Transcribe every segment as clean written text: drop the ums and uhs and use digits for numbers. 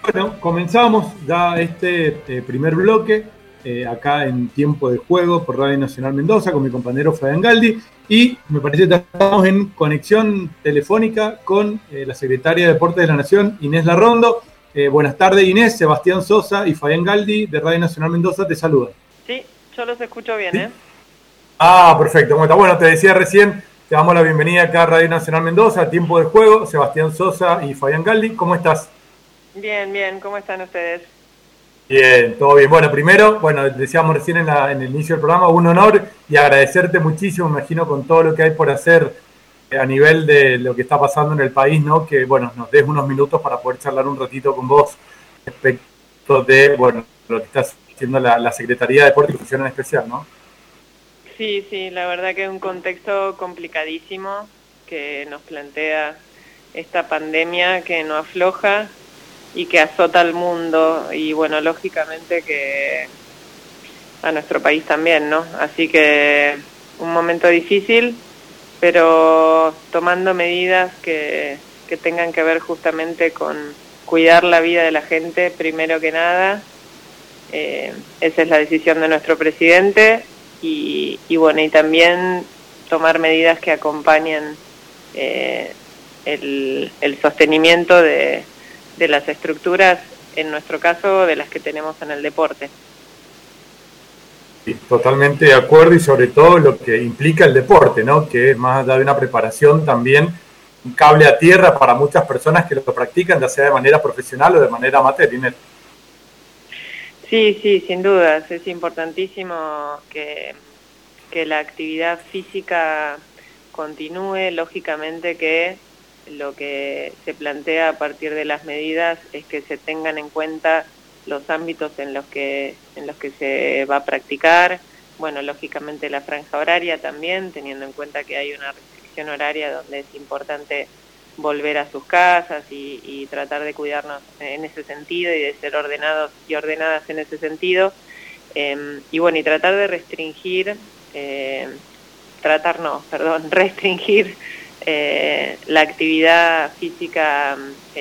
Bueno, comenzamos ya este primer bloque acá en Tiempo de Juego por Radio Nacional Mendoza con mi compañero Fabián Galdi y me parece que estamos en conexión telefónica con la secretaria de Deportes de la Nación, Inés Larrondo. Buenas tardes, Inés. Sebastián Sosa y Fabián Galdi de Radio Nacional Mendoza te saludan. Sí, yo los escucho bien, ¿Sí? Perfecto. Bueno, te decía recién, te damos la bienvenida acá a Radio Nacional Mendoza, a Tiempo de Juego, Sebastián Sosa y Fabián Galdi. ¿Cómo estás? Bien, ¿cómo están ustedes? Bien, todo bien. Bueno, primero, decíamos recién en el inicio del programa, un honor y agradecerte muchísimo, me imagino, con todo lo que hay por hacer a nivel de lo que está pasando en el país, ¿no? Que, nos des unos minutos para poder charlar un ratito con vos respecto de, lo que está haciendo la Secretaría de Deporte y Cultura en especial, ¿no? Sí, la verdad que es un contexto complicadísimo que nos plantea esta pandemia que no afloja y que azota al mundo y lógicamente que a nuestro país también, ¿no? Así que un momento difícil, pero tomando medidas que tengan que ver justamente con cuidar la vida de la gente primero que nada. Esa es la decisión de nuestro presidente y también tomar medidas que acompañen el sostenimiento de las estructuras, en nuestro caso, de las que tenemos en el deporte. Sí, totalmente de acuerdo y sobre todo lo que implica el deporte, ¿no? Que es más allá de una preparación también un cable a tierra para muchas personas que lo practican, ya sea de manera profesional o de manera amateur, Inés. Sí, sin dudas, es importantísimo que la actividad física continúe, lógicamente que lo que se plantea a partir de las medidas es que se tengan en cuenta los ámbitos en los que se va a practicar, lógicamente la franja horaria también, teniendo en cuenta que hay una restricción horaria donde es importante volver a sus casas y tratar de cuidarnos en ese sentido y de ser ordenados y ordenadas en ese sentido, y tratar de restringir la actividad física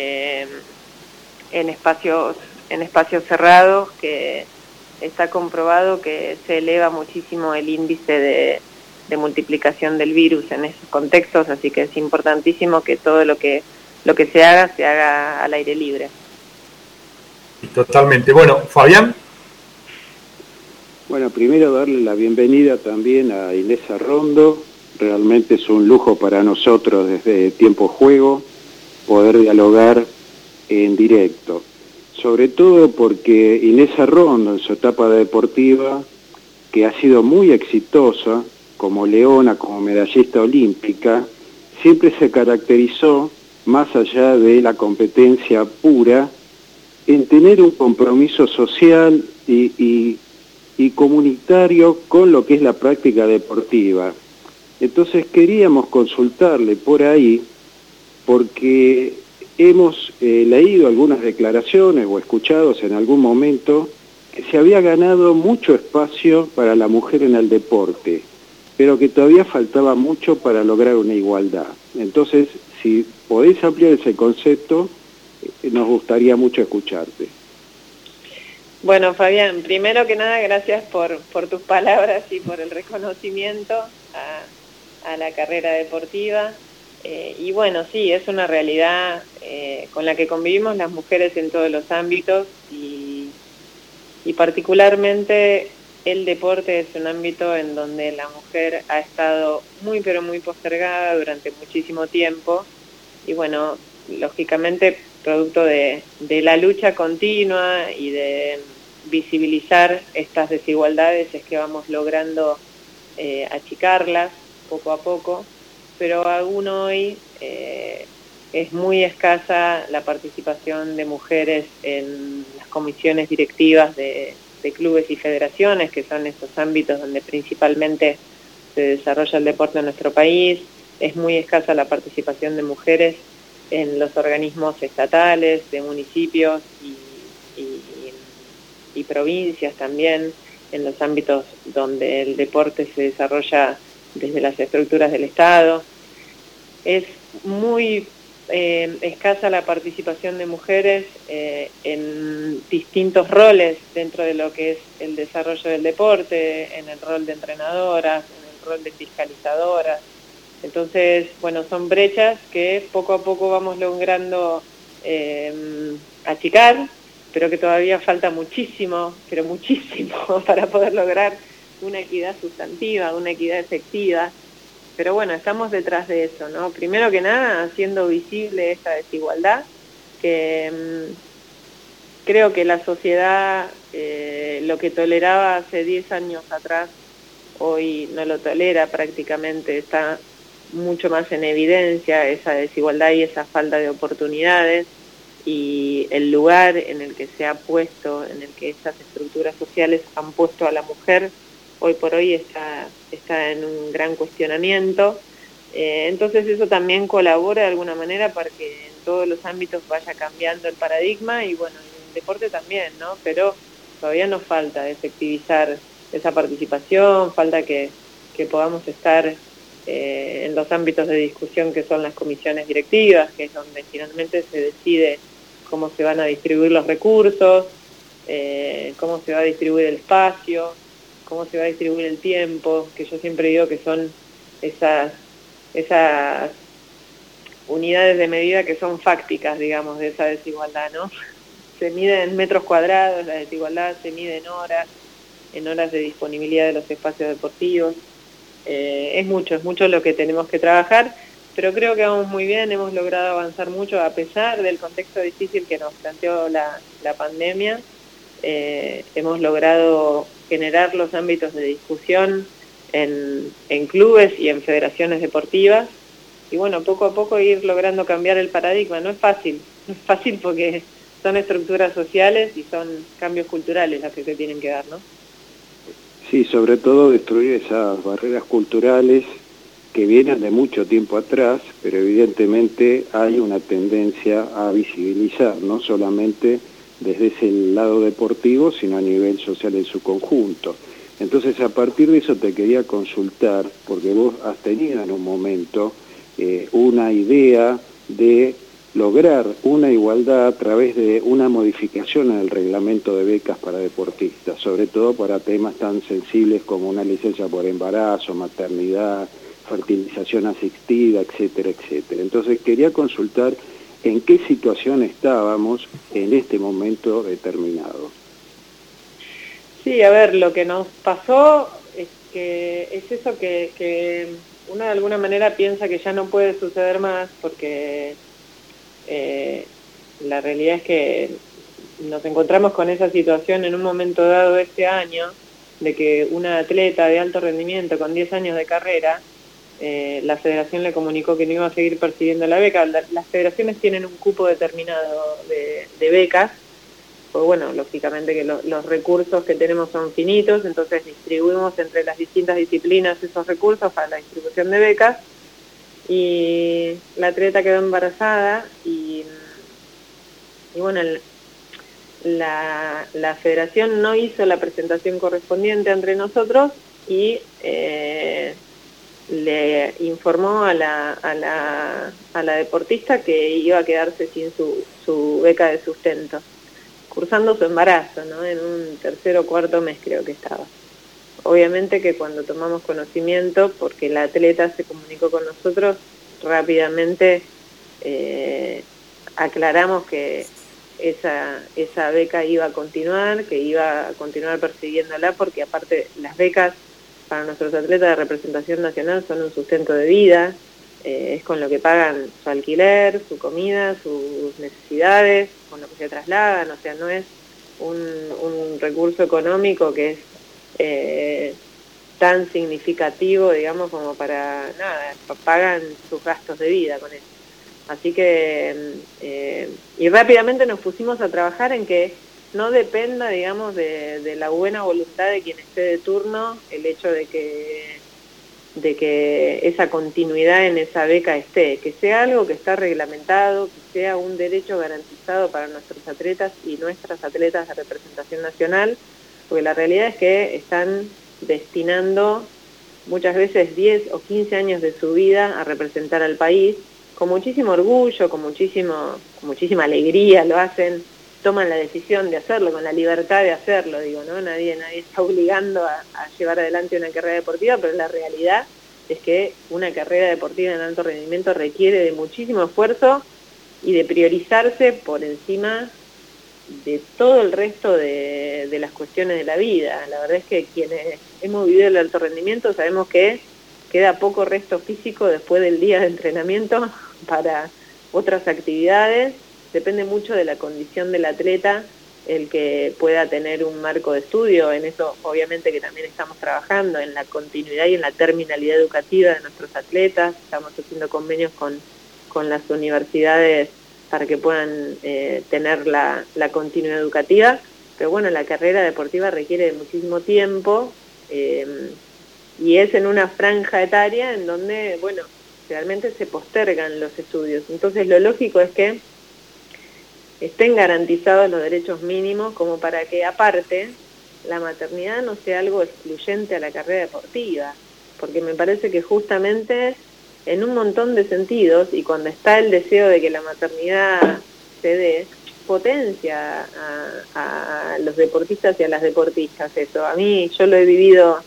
en espacios cerrados, que está comprobado que se eleva muchísimo el índice de multiplicación del virus en esos contextos, así que es importantísimo que todo lo que se haga al aire libre. Totalmente. Bueno, Fabián. Bueno, primero darle la bienvenida también a Inés Larrondo. Realmente es un lujo para nosotros desde Tiempo Juego poder dialogar en directo. Sobre todo porque Inés Larrondo en su etapa deportiva, que ha sido muy exitosa como leona, como medallista olímpica, siempre se caracterizó, más allá de la competencia pura, en tener un compromiso social y comunitario con lo que es la práctica deportiva. Entonces queríamos consultarle por ahí, porque hemos leído algunas declaraciones o escuchados en algún momento que se había ganado mucho espacio para la mujer en el deporte, pero que todavía faltaba mucho para lograr una igualdad. Entonces, si podéis ampliar ese concepto, nos gustaría mucho escucharte. Bueno, Fabián, primero que nada, gracias por tus palabras y por el reconocimiento a la carrera deportiva. Sí, es una realidad con la que convivimos las mujeres en todos los ámbitos y particularmente el deporte es un ámbito en donde la mujer ha estado muy pero muy postergada durante muchísimo tiempo y lógicamente producto de la lucha continua y de visibilizar estas desigualdades es que vamos logrando achicarlas poco a poco, pero aún hoy es muy escasa la participación de mujeres en las comisiones directivas de clubes y federaciones, que son estos ámbitos donde principalmente se desarrolla el deporte en nuestro país. Es muy escasa la participación de mujeres en los organismos estatales, de municipios y provincias también, en los ámbitos donde el deporte se desarrolla desde las estructuras del Estado. Es muy escasa la participación de mujeres en distintos roles dentro de lo que es el desarrollo del deporte, en el rol de entrenadoras, en el rol de fiscalizadoras. Entonces, bueno, son brechas que poco a poco vamos logrando achicar, pero que todavía falta muchísimo, pero muchísimo, para poder lograr una equidad sustantiva, una equidad efectiva. Pero bueno, estamos detrás de eso, ¿no? Primero que nada, haciendo visible esta desigualdad, que creo que la sociedad lo que toleraba hace 10 años atrás, hoy no lo tolera prácticamente, está mucho más en evidencia esa desigualdad y esa falta de oportunidades, y el lugar en el que se ha puesto, en el que estas estructuras sociales han puesto a la mujer, hoy por hoy está en un gran cuestionamiento. Entonces eso también colabora de alguna manera para que en todos los ámbitos vaya cambiando el paradigma, y bueno, en el deporte también, ¿no? Pero todavía nos falta efectivizar esa participación, falta que podamos estar en los ámbitos de discusión que son las comisiones directivas, que es donde finalmente se decide cómo se van a distribuir los recursos, cómo se va a distribuir el espacio, cómo se va a distribuir el tiempo, que yo siempre digo que son esas unidades de medida que son fácticas, digamos, de esa desigualdad, ¿no? Se mide en metros cuadrados, la desigualdad se mide en horas de disponibilidad de los espacios deportivos. Es mucho lo que tenemos que trabajar, pero creo que vamos muy bien, hemos logrado avanzar mucho a pesar del contexto difícil que nos planteó la pandemia. Hemos logrado generar los ámbitos de discusión en clubes y en federaciones deportivas, y bueno, poco a poco ir logrando cambiar el paradigma. No es fácil porque son estructuras sociales y son cambios culturales los que se tienen que dar, ¿no? Sí, sobre todo destruir esas barreras culturales que vienen de mucho tiempo atrás, pero evidentemente hay una tendencia a visibilizar, no solamente desde ese lado deportivo, sino a nivel social en su conjunto. Entonces, a partir de eso te quería consultar, porque vos has tenido en un momento una idea de lograr una igualdad a través de una modificación en el reglamento de becas para deportistas, sobre todo para temas tan sensibles como una licencia por embarazo, maternidad, fertilización asistida, etcétera, etcétera. Entonces, quería consultar en qué situación estábamos en este momento determinado. Sí, a ver, lo que nos pasó es que es eso que uno de alguna manera piensa que ya no puede suceder más, porque la realidad es que nos encontramos con esa situación en un momento dado este año, de que una atleta de alto rendimiento con 10 años de carrera, la federación le comunicó que no iba a seguir percibiendo la beca. Las federaciones tienen un cupo determinado de becas, pues bueno, lógicamente que los recursos que tenemos son finitos, entonces distribuimos entre las distintas disciplinas esos recursos para la distribución de becas, y la atleta quedó embarazada y bueno, la federación no hizo la presentación correspondiente entre nosotros y le informó a la deportista que iba a quedarse sin su beca de sustento, cursando su embarazo, ¿no? En un tercer o cuarto mes creo que estaba. Obviamente que cuando tomamos conocimiento, porque la atleta se comunicó con nosotros, rápidamente aclaramos que esa beca iba a continuar, que iba a continuar persiguiéndola, porque aparte las becas para nuestros atletas de representación nacional son un sustento de vida, es con lo que pagan su alquiler, su comida, sus necesidades, con lo que se trasladan, o sea, no es un recurso económico que es tan significativo, digamos, como para nada, pagan sus gastos de vida con eso. Así que, y rápidamente nos pusimos a trabajar en que no dependa, digamos, de la buena voluntad de quien esté de turno, el hecho de que esa continuidad en esa beca esté, que sea algo que está reglamentado, que sea un derecho garantizado para nuestros atletas y nuestras atletas de representación nacional, porque la realidad es que están destinando muchas veces 10 o 15 años de su vida a representar al país, con muchísimo orgullo, con muchísima alegría lo hacen, toman la decisión de hacerlo, con la libertad de hacerlo, digo, ¿no? Nadie está obligando a llevar adelante una carrera deportiva, pero la realidad es que una carrera deportiva en alto rendimiento requiere de muchísimo esfuerzo y de priorizarse por encima de todo el resto de las cuestiones de la vida. La verdad es que quienes hemos vivido el alto rendimiento sabemos que queda poco resto físico después del día de entrenamiento para otras actividades. Depende mucho de la condición del atleta el que pueda tener un marco de estudio. En eso obviamente que también estamos trabajando, en la continuidad y en la terminalidad educativa de nuestros atletas. Estamos haciendo convenios con las universidades para que puedan tener la continuidad educativa. Pero bueno, la carrera deportiva requiere de muchísimo tiempo y es en una franja etaria en donde, bueno, realmente se postergan los estudios. Entonces lo lógico es que estén garantizados los derechos mínimos como para que aparte la maternidad no sea algo excluyente a la carrera deportiva, porque me parece que justamente en un montón de sentidos, y cuando está el deseo de que la maternidad se dé, potencia a los deportistas y a las deportistas eso. A mí, yo lo he vivido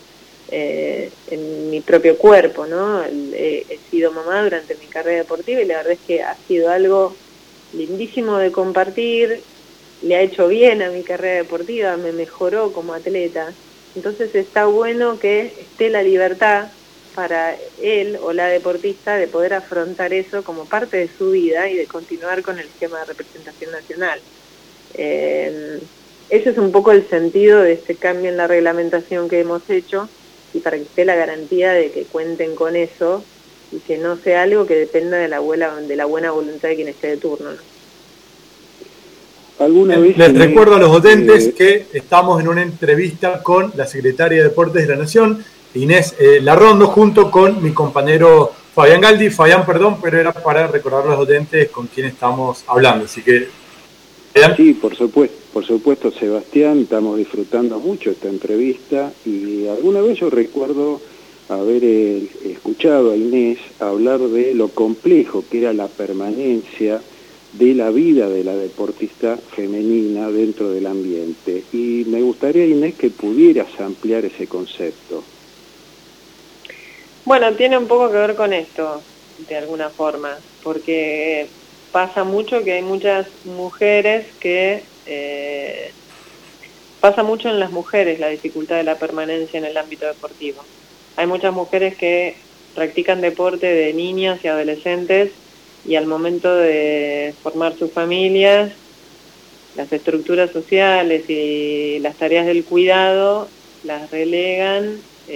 en mi propio cuerpo, ¿no? He sido mamá durante mi carrera deportiva y la verdad es que ha sido algo lindísimo de compartir, le ha hecho bien a mi carrera deportiva, me mejoró como atleta. Entonces está bueno que esté la libertad para él o la deportista de poder afrontar eso como parte de su vida y de continuar con el esquema de representación nacional. Ese es un poco el sentido de este cambio en la reglamentación que hemos hecho, y para que esté la garantía de que cuenten con eso y que no sea algo que dependa de la buena voluntad de quien esté de turno, ¿no? ¿Alguna vez les recuerdo a los oyentes que estamos en una entrevista con la secretaria de Deportes de la Nación, Inés Larrondo, junto con mi compañero Fabián Galdi. Fabián, perdón, pero era para recordar a los oyentes con quién estamos hablando. Así que, ¿Fabián? Sí, por supuesto, Sebastián, estamos disfrutando mucho esta entrevista y alguna vez yo recuerdo haber escuchado a Inés hablar de lo complejo que era la permanencia de la vida de la deportista femenina dentro del ambiente. Y me gustaría, Inés, que pudieras ampliar ese concepto. Bueno, tiene un poco que ver con esto, de alguna forma, porque pasa mucho que hay muchas mujeres que... pasa mucho en las mujeres la dificultad de la permanencia en el ámbito deportivo. Hay muchas mujeres que practican deporte de niñas y adolescentes y al momento de formar sus familias, las estructuras sociales y las tareas del cuidado las relegan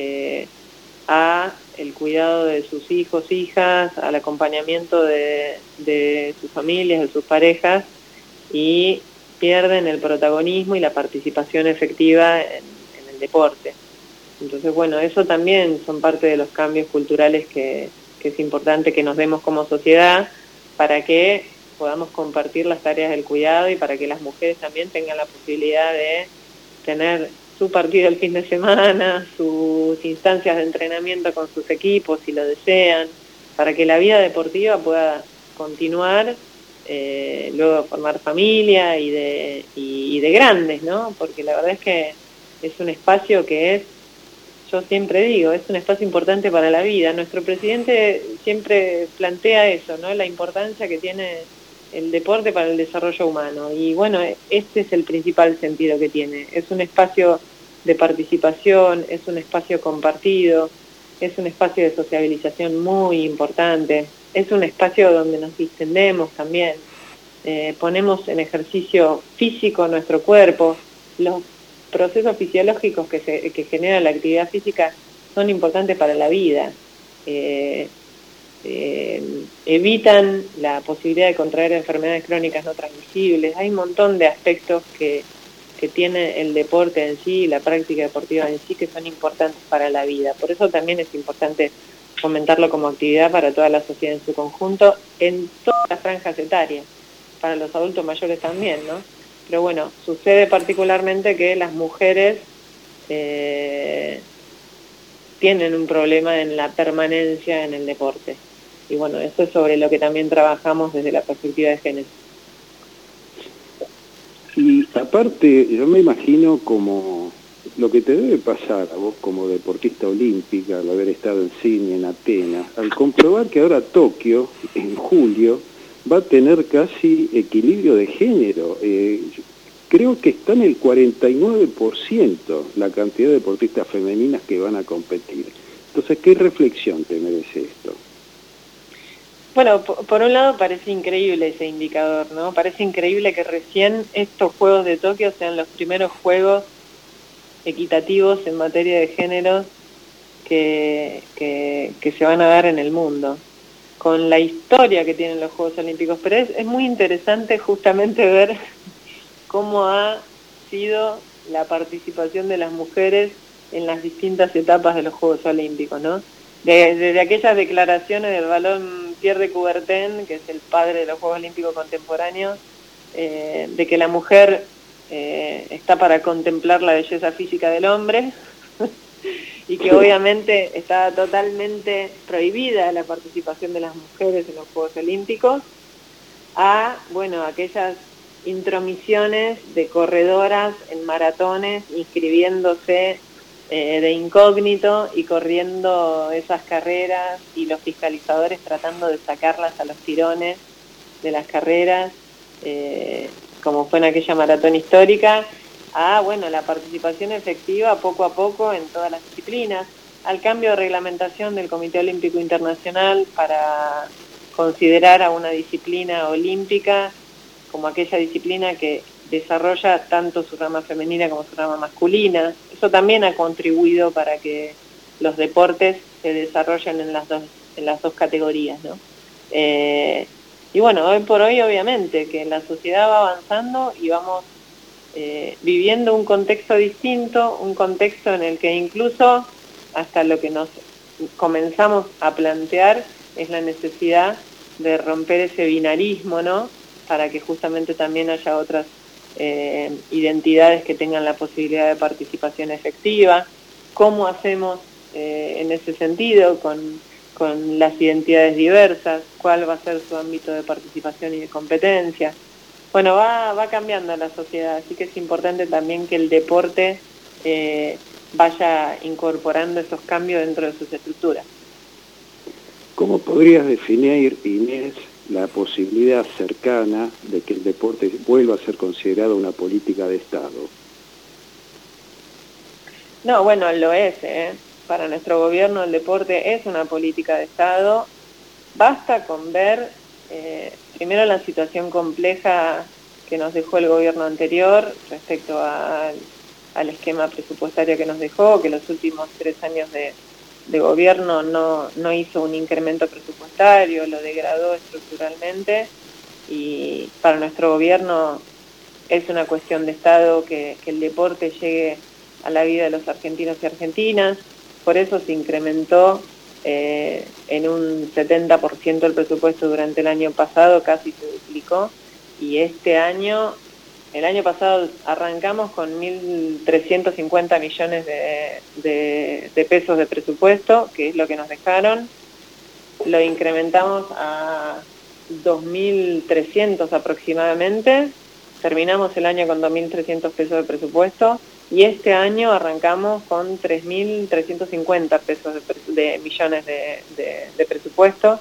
a el cuidado de sus hijos, hijas, al acompañamiento de sus familias, de sus parejas, y pierden el protagonismo y la participación efectiva en el deporte. Entonces, bueno, eso también son parte de los cambios culturales que es importante que nos demos como sociedad para que podamos compartir las tareas del cuidado y para que las mujeres también tengan la posibilidad de tener su partido el fin de semana, sus instancias de entrenamiento con sus equipos si lo desean, para que la vida deportiva pueda continuar, luego de formar familia y de grandes, ¿no? Porque la verdad es que es un espacio que es, yo siempre digo, es un espacio importante para la vida. Nuestro presidente siempre plantea eso, ¿no? La importancia que tiene el deporte para el desarrollo humano. Y bueno, este es el principal sentido que tiene. Es un espacio de participación, es un espacio compartido, es un espacio de sociabilización muy importante, es un espacio donde nos distendemos también, ponemos en ejercicio físico nuestro cuerpo. Los procesos fisiológicos que genera la actividad física son importantes para la vida. Evitan la posibilidad de contraer enfermedades crónicas no transmisibles. Hay un montón de aspectos que tiene el deporte en sí y la práctica deportiva en sí que son importantes para la vida. Por eso también es importante fomentarlo como actividad para toda la sociedad en su conjunto, en todas las franjas etarias, para los adultos mayores también, ¿no? Pero bueno, sucede particularmente que las mujeres tienen un problema en la permanencia en el deporte. bueno, eso es sobre lo que también trabajamos desde la perspectiva de género. Y aparte, yo me imagino como lo que te debe pasar a vos como deportista olímpica, al haber estado en Sydney, en Atenas, al comprobar que ahora Tokio, en julio, va a tener casi equilibrio de género. Creo que está en el 49% la cantidad de deportistas femeninas que van a competir. Entonces, ¿qué reflexión te merece esto? Bueno, por un lado parece increíble ese indicador, ¿no? Parece increíble que recién estos Juegos de Tokio sean los primeros Juegos equitativos en materia de género que se van a dar en el mundo, con la historia que tienen los Juegos Olímpicos. Pero es muy interesante justamente ver cómo ha sido la participación de las mujeres en las distintas etapas de los Juegos Olímpicos, ¿no? Desde aquellas declaraciones del Ballon Pierre de Coubertin, que es el padre de los Juegos Olímpicos contemporáneos, de que la mujer está para contemplar la belleza física del hombre y que obviamente está totalmente prohibida la participación de las mujeres en los Juegos Olímpicos, a, bueno, aquellas intromisiones de corredoras en maratones inscribiéndose de incógnito y corriendo esas carreras, y los fiscalizadores tratando de sacarlas a los tirones de las carreras, como fue en aquella maratón histórica, a, bueno, la participación efectiva poco a poco en todas las disciplinas, al cambio de reglamentación del Comité Olímpico Internacional para considerar a una disciplina olímpica como aquella disciplina que desarrolla tanto su rama femenina como su rama masculina. Eso también ha contribuido para que los deportes se desarrollen en las dos categorías, ¿no? Y bueno, hoy por hoy obviamente que la sociedad va avanzando y vamos viviendo un contexto distinto, un contexto en el que incluso hasta lo que nos comenzamos a plantear es la necesidad de romper ese binarismo, ¿no? Para que justamente también haya otras identidades que tengan la posibilidad de participación efectiva. ¿Cómo hacemos en ese sentido con las identidades diversas? ¿Cuál va a ser su ámbito de participación y de competencia? Bueno, va cambiando la sociedad, así que es importante también que el deporte vaya incorporando esos cambios dentro de sus estructuras. ¿Cómo podrías definir, Inés, la posibilidad cercana de que el deporte vuelva a ser considerado una política de Estado? No, bueno, lo es, Para nuestro gobierno el deporte es una política de Estado. Basta con ver primero la situación compleja que nos dejó el gobierno anterior respecto al esquema presupuestario que nos dejó, que los últimos 3 años de gobierno no hizo un incremento presupuestario, lo degradó estructuralmente, y para nuestro gobierno es una cuestión de Estado que el deporte llegue a la vida de los argentinos y argentinas. Por eso se incrementó en un 70% el presupuesto durante el año pasado, casi se duplicó, y el año pasado arrancamos con 1.350 millones de pesos de presupuesto, que es lo que nos dejaron. Lo incrementamos a 2.300 aproximadamente. Terminamos el año con 2.300 pesos de presupuesto. Y este año arrancamos con 3.350 pesos de millones de presupuesto.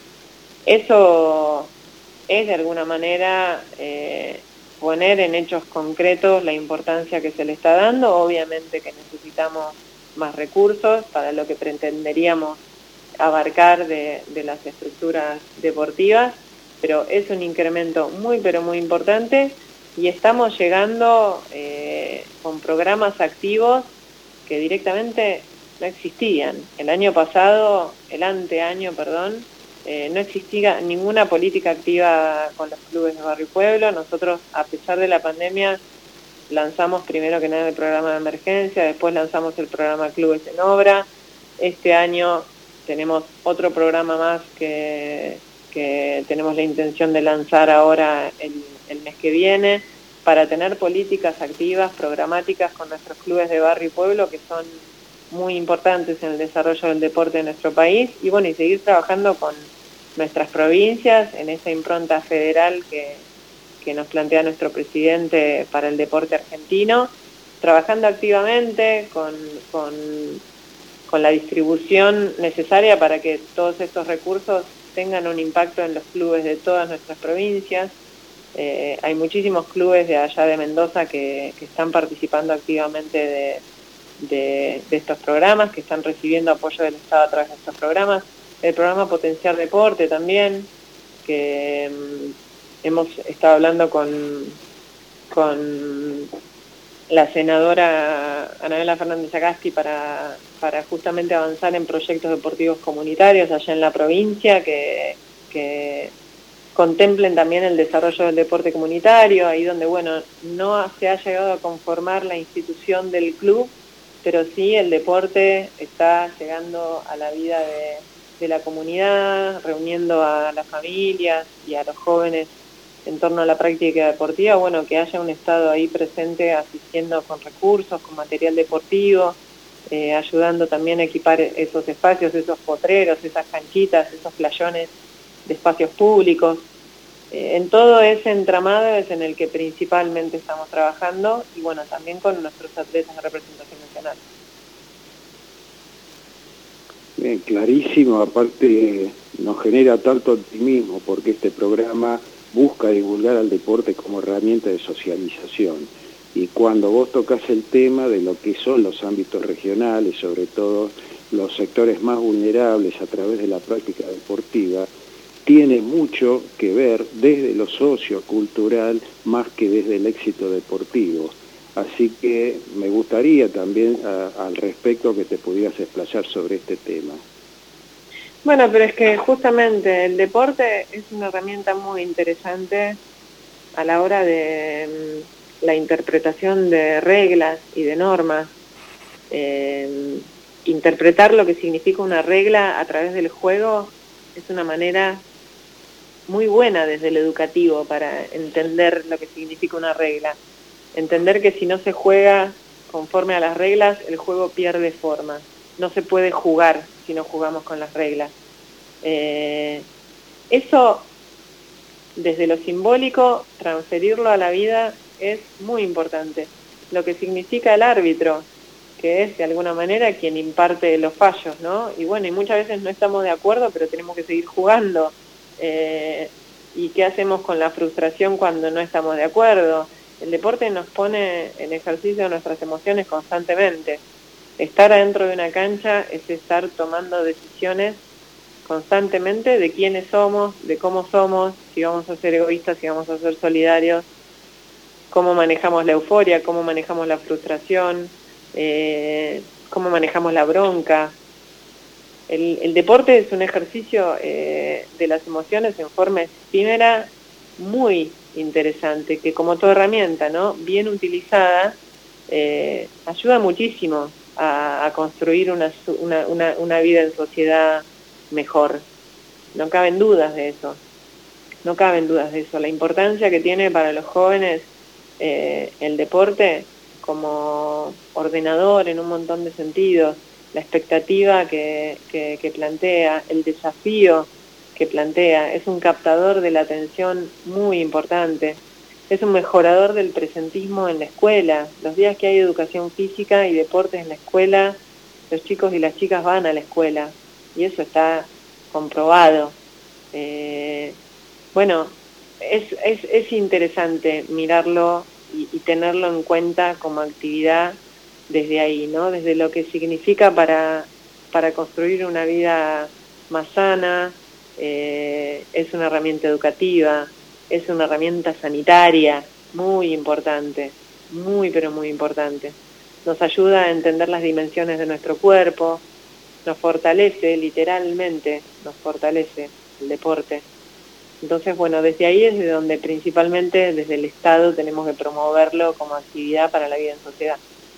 Eso es de alguna manera poner en hechos concretos la importancia que se le está dando. Obviamente que necesitamos más recursos para lo que pretenderíamos abarcar de las estructuras deportivas, pero es un incremento muy pero muy importante, y estamos llegando con programas activos que directamente no existían. El anteaño, no existía ninguna política activa con los clubes de barrio y pueblo. Nosotros, a pesar de la pandemia, lanzamos primero que nada el programa de emergencia, después lanzamos el programa Clubes en Obra. Este año tenemos otro programa más que tenemos la intención de lanzar ahora el mes que viene, para tener políticas activas, programáticas con nuestros clubes de barrio y pueblo, que son muy importantes en el desarrollo del deporte de nuestro país, y bueno, y seguir trabajando con nuestras provincias, en esa impronta federal que nos plantea nuestro presidente para el deporte argentino, trabajando activamente con la distribución necesaria para que todos estos recursos tengan un impacto en los clubes de todas nuestras provincias. Hay muchísimos clubes de allá de Mendoza que están participando activamente de estos programas, que están recibiendo apoyo del Estado a través de estos programas. El programa Potenciar Deporte también, que hemos estado hablando con la senadora Anabela Fernández Agasti para justamente avanzar en proyectos deportivos comunitarios allá en la provincia que contemplen también el desarrollo del deporte comunitario, ahí donde, bueno, no se ha llegado a conformar la institución del club, pero sí el deporte está llegando a la vida de la comunidad, reuniendo a las familias y a los jóvenes en torno a la práctica deportiva, bueno, que haya un Estado ahí presente asistiendo con recursos, con material deportivo, ayudando también a equipar esos espacios, esos potreros, esas canchitas, esos playones de espacios públicos. En todo ese entramado es en el que principalmente estamos trabajando y bueno, también con nuestros atletas de representación nacional. Bien, clarísimo, aparte nos genera tanto optimismo porque este programa busca divulgar al deporte como herramienta de socialización. Y cuando vos tocas el tema de lo que son los ámbitos regionales, sobre todo los sectores más vulnerables a través de la práctica deportiva, tiene mucho que ver desde lo sociocultural más que desde el éxito deportivo. Así que me gustaría también al respecto que te pudieras explayar sobre este tema. Bueno, pero es que justamente el deporte es una herramienta muy interesante a la hora de la interpretación de reglas y de normas. Interpretar lo que significa una regla a través del juego es una manera muy buena desde el educativo para entender lo que significa una regla. Entender que si no se juega conforme a las reglas, el juego pierde forma. No se puede jugar si no jugamos con las reglas. Eso, desde lo simbólico, transferirlo a la vida es muy importante. Lo que significa el árbitro, que es de alguna manera quien imparte los fallos, ¿no? Y bueno, y muchas veces no estamos de acuerdo, pero tenemos que seguir jugando. ¿Y qué hacemos con la frustración cuando no estamos de acuerdo? El deporte nos pone en ejercicio nuestras emociones constantemente. Estar adentro de una cancha es estar tomando decisiones constantemente de quiénes somos, de cómo somos, si vamos a ser egoístas, si vamos a ser solidarios, cómo manejamos la euforia, cómo manejamos la frustración, cómo manejamos la bronca. El deporte es un ejercicio de las emociones en forma efímera muy interesante, que como toda herramienta, ¿no?, bien utilizada, ayuda muchísimo a construir una vida en sociedad mejor. No caben dudas de eso. No caben dudas de eso. La importancia que tiene para los jóvenes el deporte como ordenador en un montón de sentidos, la expectativa que plantea, el desafío que plantea, es un captador de la atención muy importante, es un mejorador del presentismo en la escuela. Los días que hay educación física y deportes en la escuela, los chicos y las chicas van a la escuela, y eso está comprobado. Bueno, es interesante mirarlo y tenerlo en cuenta como actividad desde ahí, ¿no? Desde lo que significa para construir una vida más sana. Es una herramienta educativa, es una herramienta sanitaria muy importante, muy pero muy importante. Nos ayuda a entender las dimensiones de nuestro cuerpo, nos fortalece, literalmente nos fortalece el deporte. Entonces, bueno, desde ahí es de donde principalmente desde el Estado tenemos que promoverlo como actividad para la vida en sociedad.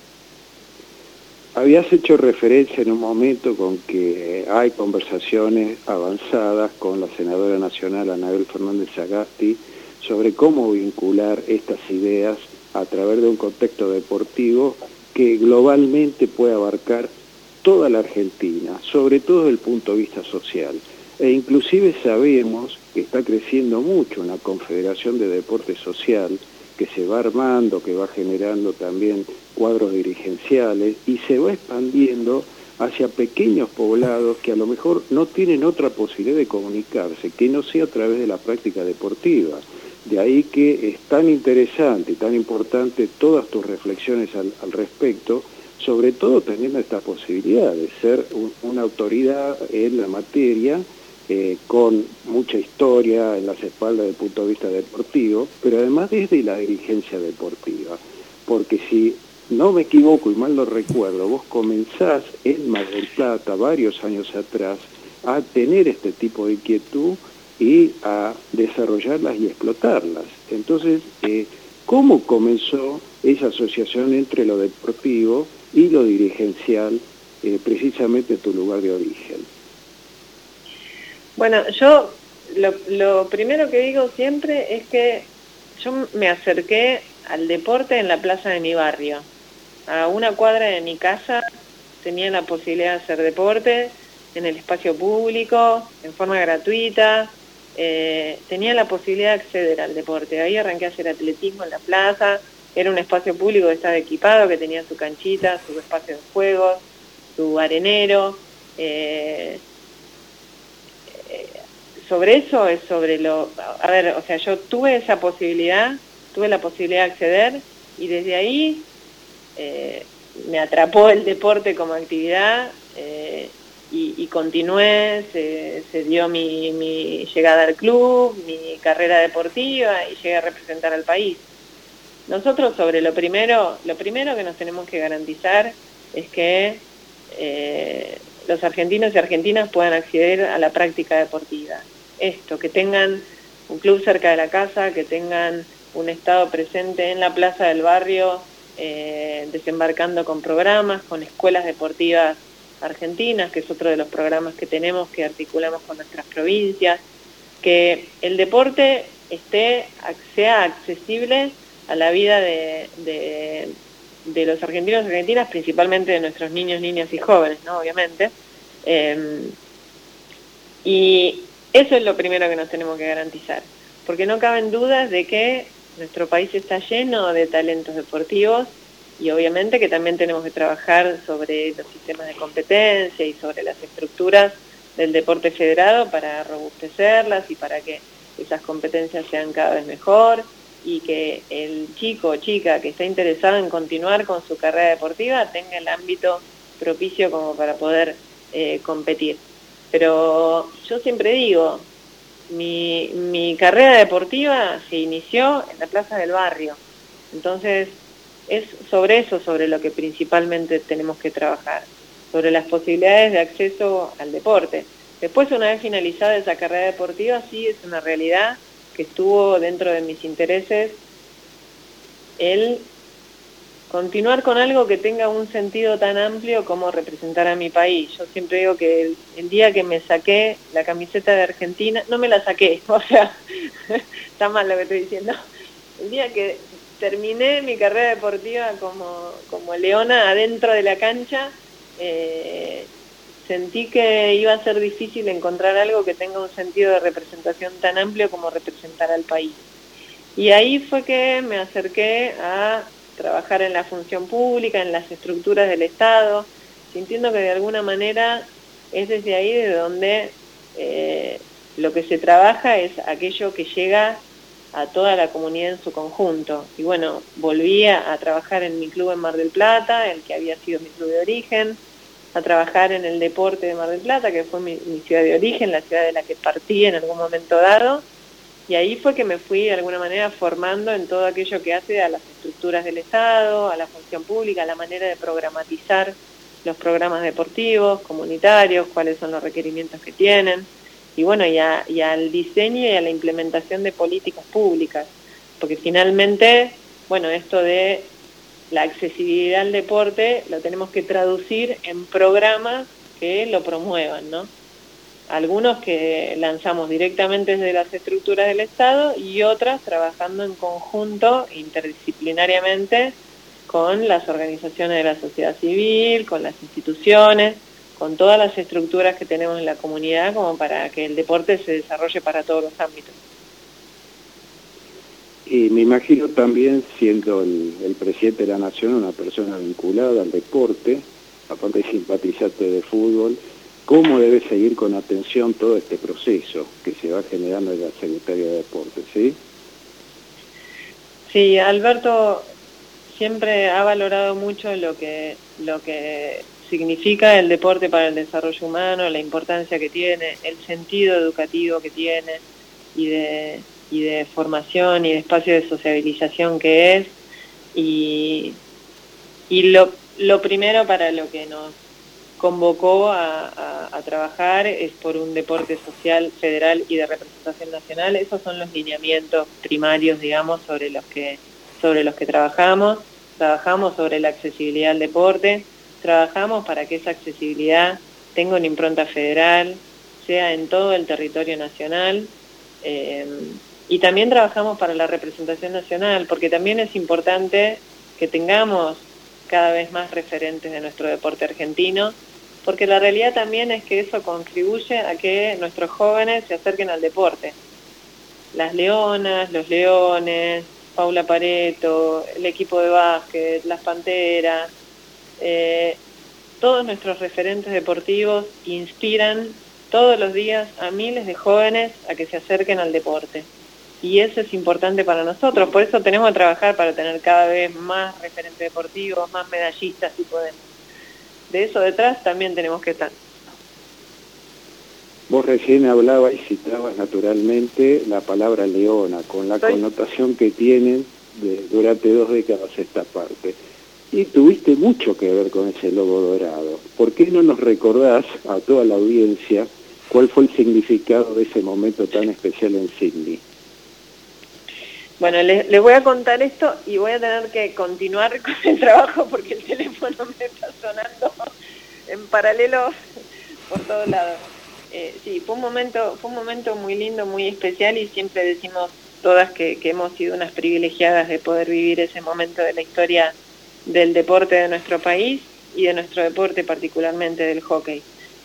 Habías hecho referencia en un momento con que hay conversaciones avanzadas con la senadora nacional Anabel Fernández Agasti sobre cómo vincular estas ideas a través de un contexto deportivo que globalmente puede abarcar toda la Argentina, sobre todo desde el punto de vista social. E inclusive sabemos que está creciendo mucho una confederación de deporte social que se va armando, que va generando también cuadros dirigenciales y se va expandiendo hacia pequeños poblados que a lo mejor no tienen otra posibilidad de comunicarse, que no sea a través de la práctica deportiva. De ahí que es tan interesante y tan importante todas tus reflexiones al respecto, sobre todo teniendo esta posibilidad de ser una autoridad en la materia, con mucha historia en las espaldas desde el punto de vista deportivo, pero además desde la dirigencia deportiva. Porque si no me equivoco y mal lo recuerdo, vos comenzás en Mar del Plata varios años atrás a tener este tipo de inquietud y a desarrollarlas y explotarlas. Entonces, ¿cómo comenzó esa asociación entre lo deportivo y lo dirigencial, precisamente en tu lugar de origen? Bueno, yo lo primero que digo siempre es que yo me acerqué al deporte en la plaza de mi barrio. A una cuadra de mi casa tenía la posibilidad de hacer deporte en el espacio público, en forma gratuita. Tenía la posibilidad de acceder al deporte. Ahí arranqué a hacer atletismo en la plaza. Era un espacio público que estaba equipado, que tenía su canchita, su espacio de juegos, su arenero. Sobre eso es sobre lo... A ver, o sea, yo tuve esa posibilidad, tuve la posibilidad de acceder y desde ahí me atrapó el deporte como actividad y continué, se dio mi llegada al club, mi carrera deportiva y llegué a representar al país. Nosotros sobre lo primero que nos tenemos que garantizar es que los argentinos y argentinas puedan acceder a la práctica deportiva. Esto, que tengan un club cerca de la casa, que tengan un estado presente en la plaza del barrio, desembarcando con programas, con escuelas deportivas argentinas, que es otro de los programas que tenemos, que articulamos con nuestras provincias, que el deporte sea accesible a la vida de los argentinos y argentinas, principalmente de nuestros niños, niñas y jóvenes, ¿no? Obviamente. Y eso es lo primero que nos tenemos que garantizar, porque no caben dudas de que nuestro país está lleno de talentos deportivos y obviamente que también tenemos que trabajar sobre los sistemas de competencia y sobre las estructuras del deporte federado para robustecerlas y para que esas competencias sean cada vez mejor y que el chico o chica que está interesado en continuar con su carrera deportiva tenga el ámbito propicio como para poder competir. Pero yo siempre digo, mi carrera deportiva se inició en la plaza del barrio, entonces es sobre eso sobre lo que principalmente tenemos que trabajar, sobre las posibilidades de acceso al deporte. Después, una vez finalizada esa carrera deportiva, sí es una realidad que estuvo dentro de mis intereses el continuar con algo que tenga un sentido tan amplio como representar a mi país. Yo siempre digo que el día que me saqué la camiseta de Argentina, no me la saqué, o sea, está mal lo que estoy diciendo, el día que terminé mi carrera deportiva como leona adentro de la cancha, sentí que iba a ser difícil encontrar algo que tenga un sentido de representación tan amplio como representar al país. Y ahí fue que me acerqué a trabajar en la función pública, en las estructuras del Estado, sintiendo que de alguna manera es desde ahí de donde lo que se trabaja es aquello que llega a toda la comunidad en su conjunto. Y bueno, volví a trabajar en mi club en Mar del Plata, el que había sido mi club de origen, a trabajar en el deporte de Mar del Plata, que fue mi ciudad de origen, la ciudad de la que partí en algún momento dado. Y ahí fue que me fui de alguna manera formando en todo aquello que hace a las estructuras del Estado, a la función pública, a la manera de programatizar los programas deportivos, comunitarios, cuáles son los requerimientos que tienen, y bueno, y al diseño y a la implementación de políticas públicas, porque finalmente, bueno, esto de la accesibilidad al deporte lo tenemos que traducir en programas que lo promuevan, ¿no? Algunos que lanzamos directamente desde las estructuras del Estado y otras trabajando en conjunto, interdisciplinariamente, con las organizaciones de la sociedad civil, con las instituciones, con todas las estructuras que tenemos en la comunidad como para que el deporte se desarrolle para todos los ámbitos. Y me imagino también, siendo el presidente de la Nación una persona vinculada al deporte, aparte de simpatizante de fútbol, ¿cómo debe seguir con atención todo este proceso que se va generando en la Secretaría de Deportes? ¿Sí? Sí, Alberto siempre ha valorado mucho lo que significa el deporte para el desarrollo humano, la importancia que tiene, el sentido educativo que tiene y de formación y de espacio de sociabilización que es, y lo primero para lo que nos convocó a trabajar es por un deporte social, federal y de representación nacional. Esos son los lineamientos primarios, digamos, sobre los que trabajamos sobre la accesibilidad al deporte, trabajamos para que esa accesibilidad tenga una impronta federal, sea en todo el territorio nacional, y también trabajamos para la representación nacional, porque también es importante que tengamos cada vez más referentes de nuestro deporte argentino, porque la realidad también es que eso contribuye a que nuestros jóvenes se acerquen al deporte. Las Leonas, los Leones, Paula Pareto, el equipo de básquet, las Panteras, todos nuestros referentes deportivos inspiran todos los días a miles de jóvenes a que se acerquen al deporte. Y eso es importante para nosotros, por eso tenemos que trabajar para tener cada vez más referentes deportivos, más medallistas si podemos. De eso detrás también tenemos que estar. Vos recién hablabas y citabas naturalmente la palabra leona, con la connotación que tienen durante 2 décadas esta parte. Y tuviste mucho que ver con ese logo dorado. ¿Por qué no nos recordás a toda la audiencia cuál fue el significado de ese momento tan especial en Sydney? Bueno, les voy a contar esto y voy a tener que continuar con el trabajo porque el teléfono me está sonando en paralelo por todos lados. Sí, fue un momento muy lindo, muy especial, y siempre decimos todas que hemos sido unas privilegiadas de poder vivir ese momento de la historia del deporte de nuestro país y de nuestro deporte, particularmente del hockey.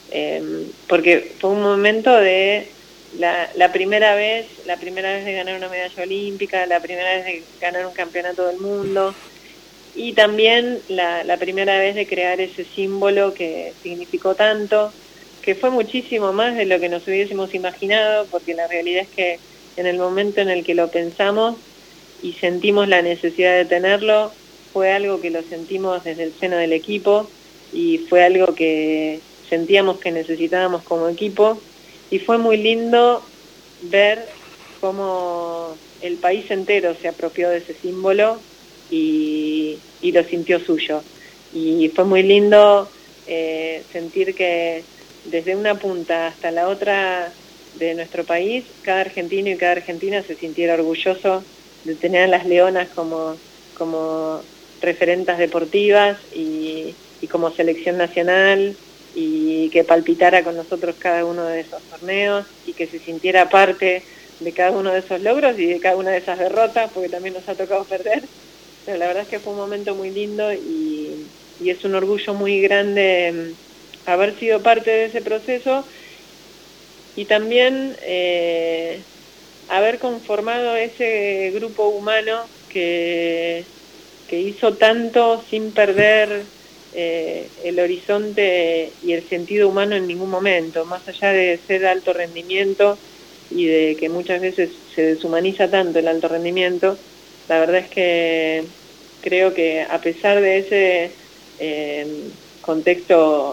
Porque fue un momento de la primera vez de ganar una medalla olímpica, la primera vez de ganar un campeonato del mundo, y también la primera vez de crear ese símbolo que significó tanto, que fue muchísimo más de lo que nos hubiésemos imaginado, porque la realidad es que en el momento en el que lo pensamos y sentimos la necesidad de tenerlo, fue algo que lo sentimos desde el seno del equipo y fue algo que sentíamos que necesitábamos como equipo, y fue muy lindo ver cómo el país entero se apropió de ese símbolo y lo sintió suyo. Y fue muy lindo sentir que desde una punta hasta la otra de nuestro país, cada argentino y cada argentina se sintiera orgulloso de tener a las Leonas como referentas deportivas y como selección nacional, y que palpitara con nosotros cada uno de esos torneos y que se sintiera parte de cada uno de esos logros y de cada una de esas derrotas, porque también nos ha tocado perder. Pero la verdad es que fue un momento muy lindo y es un orgullo muy grande haber sido parte de ese proceso, y también haber conformado ese grupo humano que hizo tanto sin perder el horizonte y el sentido humano en ningún momento, más allá de ser alto rendimiento y de que muchas veces se deshumaniza tanto el alto rendimiento. La verdad es que creo que a pesar de ese contexto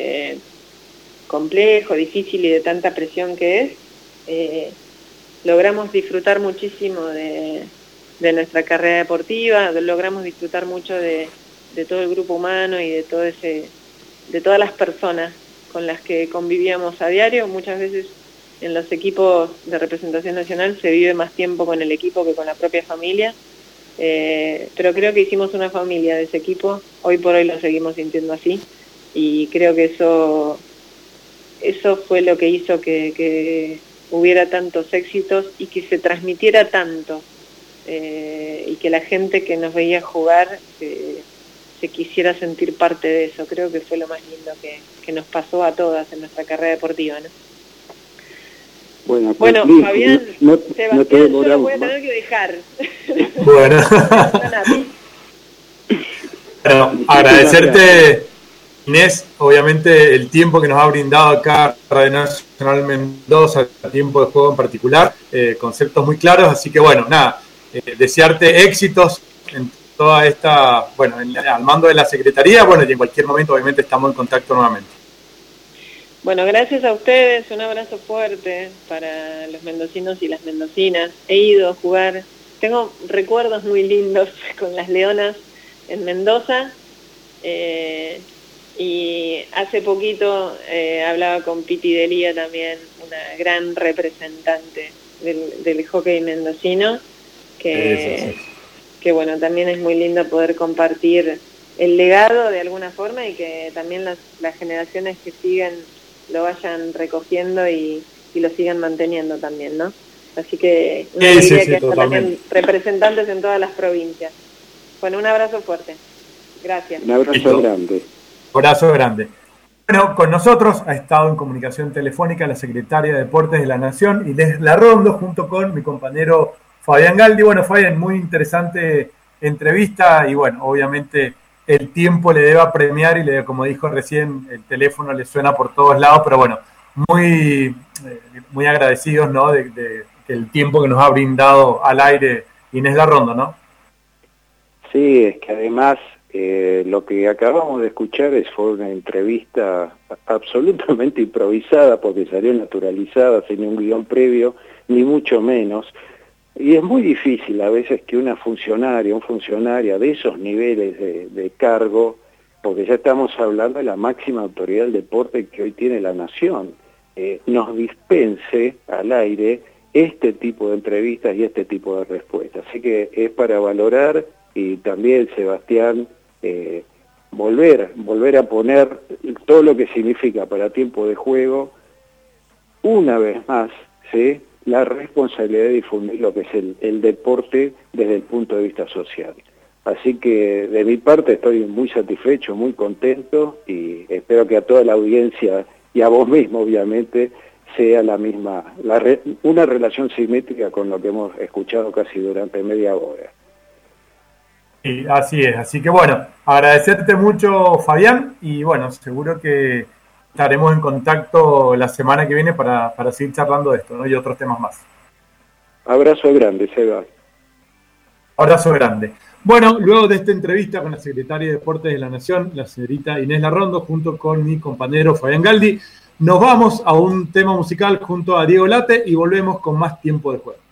complejo, difícil y de tanta presión que es, logramos disfrutar muchísimo de nuestra carrera deportiva, logramos disfrutar mucho de todo el grupo humano y de todas las personas con las que convivíamos a diario. Muchas veces en los equipos de representación nacional se vive más tiempo con el equipo que con la propia familia, pero creo que hicimos una familia de ese equipo. Hoy por hoy lo seguimos sintiendo así, y creo que eso fue lo que hizo que hubiera tantos éxitos y que se transmitiera tanto, y que la gente que nos veía jugar se se quisiera sentir parte de eso. Creo que fue lo más lindo que nos pasó a todas en nuestra carrera deportiva, ¿no? Bueno, Fabián, Sebastián, yo lo voy a tener que dejar. Bueno. Bueno, agradecerte, Inés, obviamente el tiempo que nos ha brindado acá Radio Nacional Mendoza, el tiempo de juego en particular, conceptos muy claros, así que bueno, nada, desearte éxitos en toda esta, bueno, al mando de la Secretaría, bueno, y en cualquier momento obviamente estamos en contacto nuevamente. Bueno, gracias a ustedes, un abrazo fuerte para los mendocinos y las mendocinas. He ido a jugar, tengo recuerdos muy lindos con las Leonas en Mendoza, y hace poquito hablaba con Piti Delía también, una gran representante del hockey mendocino, que bueno, también es muy lindo poder compartir el legado de alguna forma y que también las generaciones que siguen lo vayan recogiendo y lo sigan manteniendo también, ¿no? Así que una alegría que haya también representantes en todas las provincias. Bueno, un abrazo fuerte. Gracias. Un abrazo grande. Abrazo grande. Bueno, con nosotros ha estado en comunicación telefónica la secretaria de Deportes de la Nación, Inés Larrondo, junto con mi compañero Fabián Galdi. Bueno, Fabián, muy interesante entrevista y bueno, obviamente el tiempo le debe apremiar y como dijo recién, el teléfono le suena por todos lados, pero bueno, muy agradecidos, ¿no? de el tiempo que nos ha brindado al aire Inés Larrondo, ¿no? Sí, es que además lo que acabamos de escuchar fue una entrevista absolutamente improvisada, porque salió naturalizada, sin un guión previo, ni mucho menos. Y es muy difícil a veces que una funcionaria de esos niveles de cargo, porque ya estamos hablando de la máxima autoridad del deporte que hoy tiene la nación, nos dispense al aire este tipo de entrevistas y este tipo de respuestas. Así que es para valorar, y también, Sebastián, volver a poner todo lo que significa para tiempo de juego, una vez más, ¿sí?, la responsabilidad de difundir lo que es el deporte desde el punto de vista social. Así que de mi parte estoy muy satisfecho, muy contento, y espero que a toda la audiencia y a vos mismo, obviamente, sea la misma, una relación simétrica con lo que hemos escuchado casi durante media hora. Sí, así es. Así que bueno, agradecerte mucho, Fabián, y bueno, seguro que estaremos en contacto la semana que viene para seguir charlando de esto, ¿no? Y otros temas más. Abrazo grande, Seba. Abrazo grande. Bueno, luego de esta entrevista con la secretaria de Deportes de la Nación, la señorita Inés Larrondo, junto con mi compañero Fabián Galdi, nos vamos a un tema musical junto a Diego Late y volvemos con más tiempo de juego.